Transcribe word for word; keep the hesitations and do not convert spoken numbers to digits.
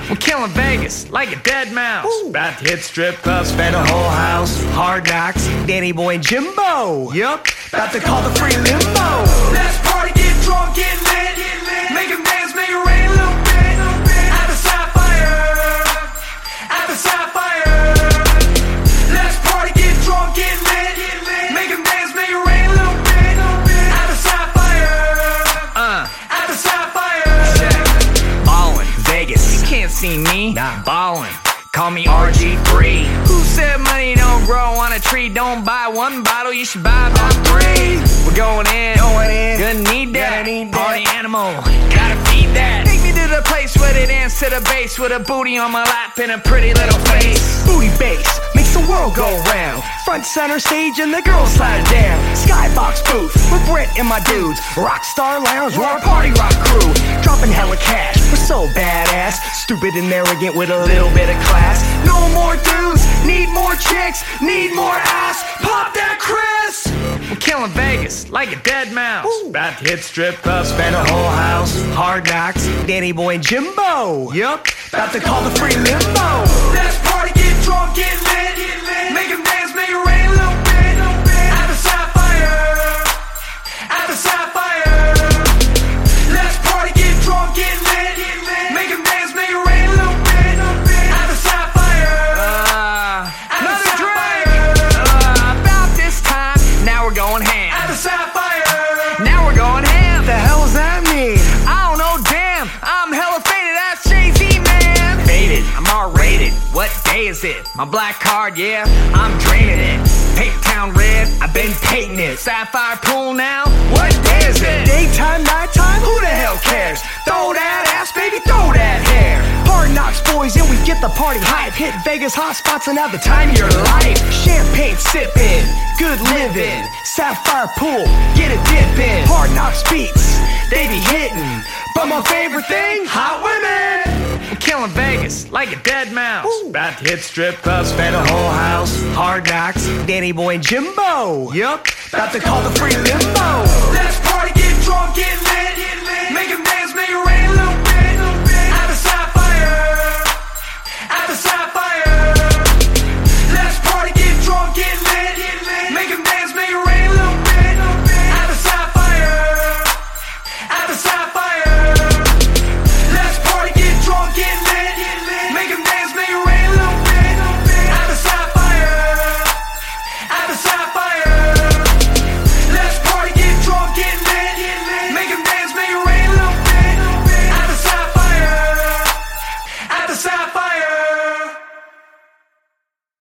We're killing Vegas like a dead mouse. Ooh. About to hit strip clubs, spend a whole house. Hard knocks, Danny Boy and Jimbo. yup. About to call the free limo. Let's party, get drunk, get lit. Make 'em dance, make it rain a little bit. At the Sapphire, at the Sapphire. Let's party, get drunk, get lit. Make 'em dance, make it rain a little bit. At the Sapphire, Uh, at the Sapphire. ballin', Vegas. you can't see me. Nah. Ballin', call me R G three. Who said money don't grow on a tree? Don't buy one bottle, you should buy about three. We're going in, Going in. gonna need that. Gonna need that. Party animal, gotta feed that. Take me to the place where they dance to the bass with a booty on my lap and a pretty little face. Booty bass makes the world go round. Front center stage and the girls slide down. Skybox booth with Brett and my dudes. Rockstar Lounge, we're a party rock crew. Dropping hella cash, we're so badass. Stupid and arrogant with a little bit of class. No more dudes, need more chicks, need more ass. Pop that Chris! We're killing Vegas like a dead mouse. Ooh. About to hit strip clubs, spend a whole house. Hard knocks, Danny Boy and Jimbo. yup. About to call the free limo. Let's party, get drunk, get lit. Make 'em dance, make it rain a little bit. At the Sapphire, at the Sapphire. Let's party, get drunk, get lit. Make 'em dance, make it rain a little bit. At the Sapphire, Uh, at the another drink. Sapphire. Uh, about this time, now we're going ham. At the Sapphire. Now we're going ham. The hell's that mean? I don't know, damn. I'm hella faded, that's Jay-Z, man. Faded, I'm R-rated. What day is it? My black card, yeah, I'm draining it. Paper Town Red, I've been painting it. Sapphire Pool now, what day is it? Daytime, nighttime, who the hell cares? Throw that ass, baby, throw that hair. Hard knocks, boys, and we get the party hype. Hit Vegas hot spots and have the time of your life. Champagne sipping, good living. Sapphire Pool, get a dip in. Hard knocks beats, they be hitting. But my favorite thing, hot women. We're killing Vegas like a dead mouse. Ooh. About to hit strip clubs, spend a whole house. Hard knocks, Danny Boy and Jimbo. yup. About to call the free limo. Let's party, get drunk, get lit.